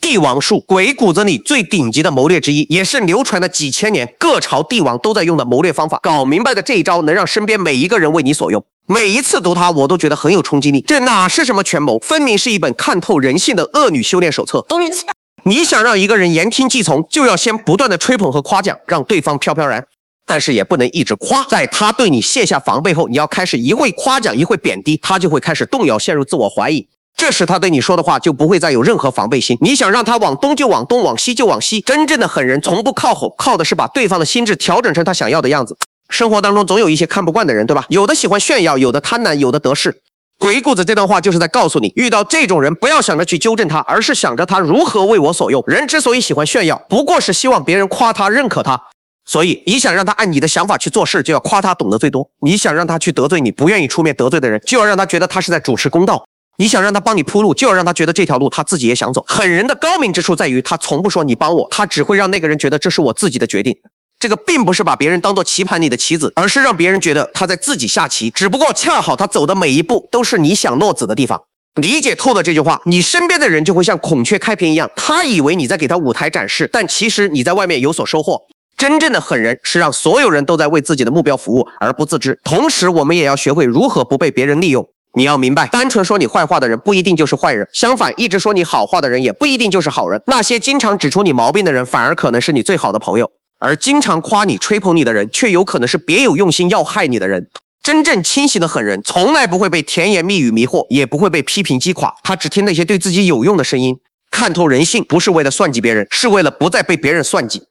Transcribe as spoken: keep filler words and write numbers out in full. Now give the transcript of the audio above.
帝王术，鬼谷子里最顶级的谋略之一，也是流传了几千年，各朝帝王都在用的谋略方法。搞明白的这一招，能让身边每一个人为你所用。每一次读它，我都觉得很有冲击力。这哪是什么权谋，分明是一本看透人性的恶女修炼手册。你想让一个人言听计从，就要先不断的吹捧和夸奖，让对方飘飘然。但是也不能一直夸，在他对你卸下防备后，你要开始一会夸奖，一会贬低，他就会开始动摇，陷入自我怀疑。这时他对你说的话就不会再有任何防备心。你想让他往东就往东，往西就往西。真正的狠人从不靠吼，靠的是把对方的心智调整成他想要的样子。生活当中总有一些看不惯的人，对吧？有的喜欢炫耀，有的贪婪，有的得势。鬼谷子这段话就是在告诉你，遇到这种人不要想着去纠正他，而是想着他如何为我所用。人之所以喜欢炫耀，不过是希望别人夸他，认可他。所以你想让他按你的想法去做事，就要夸他懂得最多。你想让他去得罪你不愿意出面得罪的人，就要让他觉得他是在主持公道。你想让他帮你铺路，就要让他觉得这条路他自己也想走。狠人的高明之处在于，他从不说你帮我，他只会让那个人觉得这是我自己的决定。这个并不是把别人当作棋盘里的棋子，而是让别人觉得他在自己下棋，只不过恰好他走的每一步都是你想落子的地方。理解透了这句话，你身边的人就会像孔雀开屏一样，他以为你在给他舞台展示，但其实你在外面有所收获。真正的狠人是让所有人都在为自己的目标服务而不自知，同时我们也要学会如何不被别人利用。你要明白，单纯说你坏话的人不一定就是坏人，相反，一直说你好话的人也不一定就是好人。那些经常指出你毛病的人，反而可能是你最好的朋友，而经常夸你吹捧你的人，却有可能是别有用心要害你的人。真正清醒的狠人从来不会被甜言蜜语迷惑，也不会被批评击垮，他只听那些对自己有用的声音。看透人性不是为了算计别人，是为了不再被别人算计。